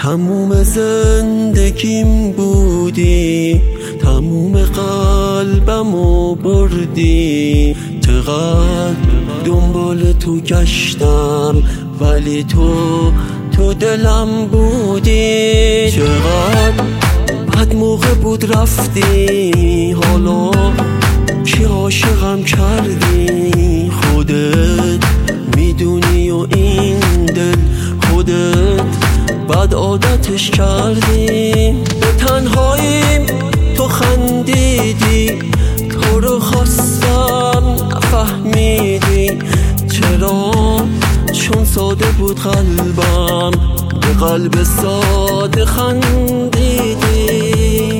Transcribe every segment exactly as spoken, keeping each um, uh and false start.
تموم زندگیم بودی، تموم قلبمو بردی. چقدر دنبال تو گشتم ولی تو تو دلم بودی. چقدر بد موقع بود رفتی، حالا چی عاشقم کردی. خودت میدونی و این دل خودت بد عادتش کردی. به تنهاییم تو خندیدی، تو رو خواستم نفهمیدی. چرا؟ چون ساده بود قلبم، به قلب ساده خندیدی.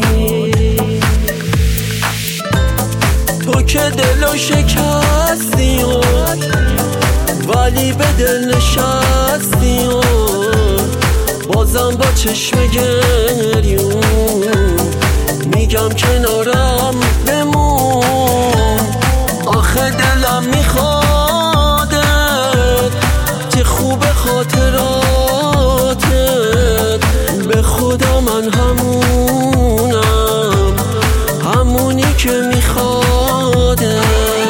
تو که دلو شکستی و ولی به دل نشستی و بازم با چشم گریون میگم کنارم بمون. آخه دلم میخوادت، چه خوب خاطراتت. به خدا من همونم، همونی که میخوادت.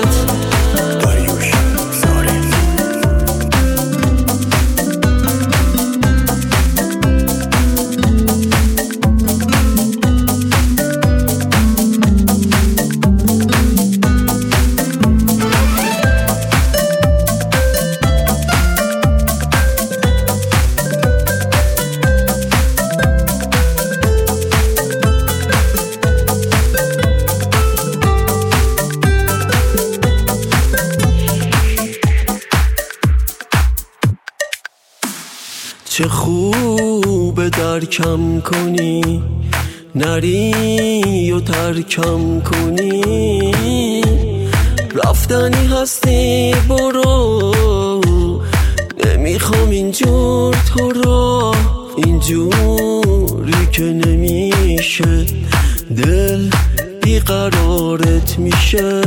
چه خوب درکم کنی، نری و ترکم کنی. رفتنی هستی برو، نمیخوام اینجور تو را. اینجوری که نمیشه، دل بیقرارت میشه.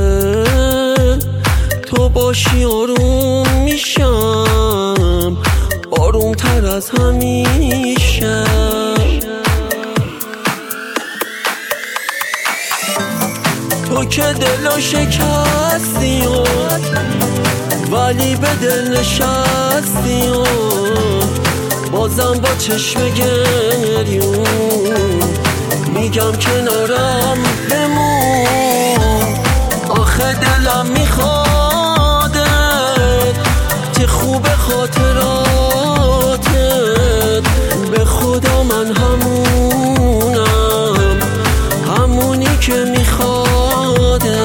تو باشی آروم میشم، آروم تر از همیشه. تو که دلو شکستی و ولی به دل نشستی و بازم با چشم گریون میگم کنارم بمون. آخه دلم میخوادت، چه خوب خاطراتت. به خدا من همونم، همونی که میخوادت.